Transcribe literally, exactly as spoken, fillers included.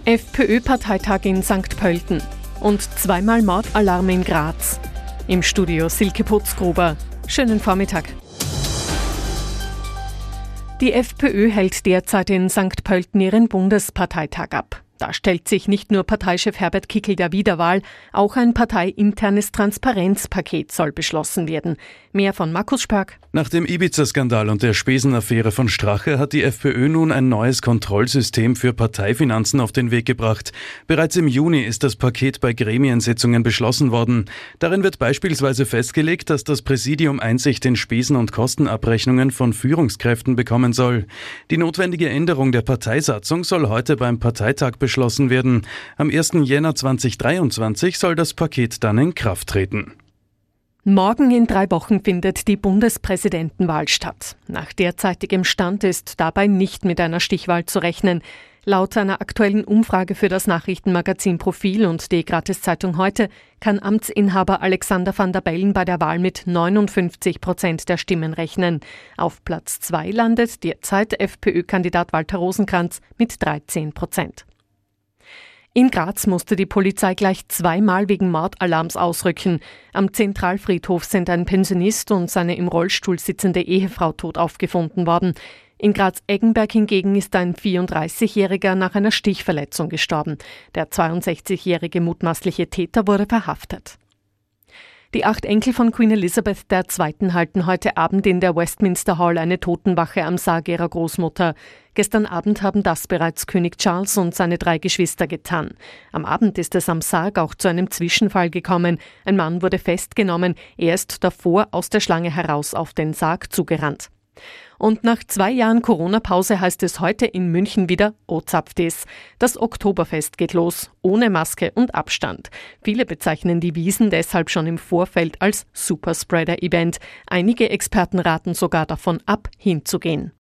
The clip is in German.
FPÖ-Parteitag in Sankt Pölten und zweimal Mordalarm in Graz. Im Studio Silke Putzgruber. Schönen Vormittag. Die FPÖ hält derzeit in Sankt Pölten ihren Bundesparteitag ab. Da stellt sich nicht nur Parteichef Herbert Kickl der Wiederwahl, auch ein parteiinternes Transparenzpaket soll beschlossen werden. Mehr von Markus Spörk. Nach dem Ibiza-Skandal und der Spesenaffäre von Strache hat die FPÖ nun ein neues Kontrollsystem für Parteifinanzen auf den Weg gebracht. Bereits im Juni ist das Paket bei Gremiensitzungen beschlossen worden. Darin wird beispielsweise festgelegt, dass das Präsidium Einsicht in Spesen- und Kostenabrechnungen von Führungskräften bekommen soll. Die notwendige Änderung der Parteisatzung soll heute beim Parteitag beschlossen werden. Am ersten Jänner zweitausenddreiundzwanzig soll das Paket dann in Kraft treten. Morgen in drei Wochen findet die Bundespräsidentenwahl statt. Nach derzeitigem Stand ist dabei nicht mit einer Stichwahl zu rechnen. Laut einer aktuellen Umfrage für das Nachrichtenmagazin Profil und die Gratiszeitung Heute kann Amtsinhaber Alexander Van der Bellen bei der Wahl mit neunundfünfzig Prozent der Stimmen rechnen. Auf Platz zwei landet derzeit FPÖ-Kandidat Walter Rosenkranz mit dreizehn Prozent. In Graz musste die Polizei gleich zweimal wegen Mordalarms ausrücken. Am Zentralfriedhof sind ein Pensionist und seine im Rollstuhl sitzende Ehefrau tot aufgefunden worden. In Graz-Eggenberg hingegen ist ein vierunddreißigjähriger nach einer Stichverletzung gestorben. Der zweiundsechzigjährige mutmaßliche Täter wurde verhaftet. Die acht Enkel von Queen Elizabeth der Zweiten halten heute Abend in der Westminster Hall eine Totenwache am Sarg ihrer Großmutter. Gestern Abend haben das bereits König Charles und seine drei Geschwister getan. Am Abend ist es am Sarg auch zu einem Zwischenfall gekommen. Ein Mann wurde festgenommen, er ist davor aus der Schlange heraus auf den Sarg zugerannt. Und nach zwei Jahren Corona-Pause heißt es heute in München wieder O-Zapftes. Das Oktoberfest geht los, ohne Maske und Abstand. Viele bezeichnen die Wiesn deshalb schon im Vorfeld als Superspreader-Event. Einige Experten raten sogar davon ab, hinzugehen.